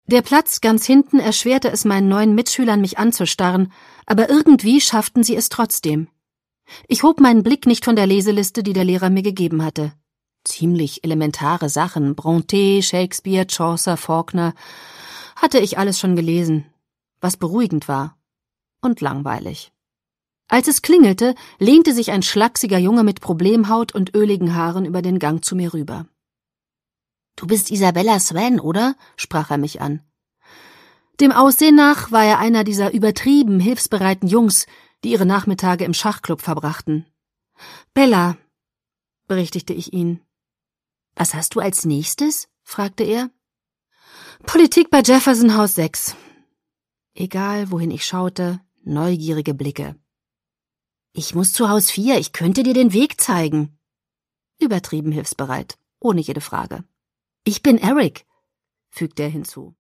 Der Platz ganz hinten erschwerte es meinen neuen Mitschülern, mich anzustarren, aber irgendwie schafften sie es trotzdem. Ich hob meinen Blick nicht von der Leseliste, die der Lehrer mir gegeben hatte. Ziemlich elementare Sachen, Brontë, Shakespeare, Chaucer, Faulkner, hatte ich alles schon gelesen, was beruhigend war und langweilig. Als es klingelte, lehnte sich ein schlachsiger Junge mit Problemhaut und öligen Haaren über den Gang zu mir rüber. »Du bist Isabella Swan, oder?« sprach er mich an. Dem Aussehen nach war er einer dieser übertrieben hilfsbereiten Jungs, die ihre Nachmittage im Schachclub verbrachten. »Bella«, berichtigte ich ihn. »Was hast du als nächstes?« fragte er. »Politik bei Jefferson Haus 6. Egal, wohin ich schaute, neugierige Blicke. »Ich muss zu Haus 4, ich könnte dir den Weg zeigen.« Übertrieben hilfsbereit, ohne jede Frage. »Ich bin Eric«, fügte er hinzu.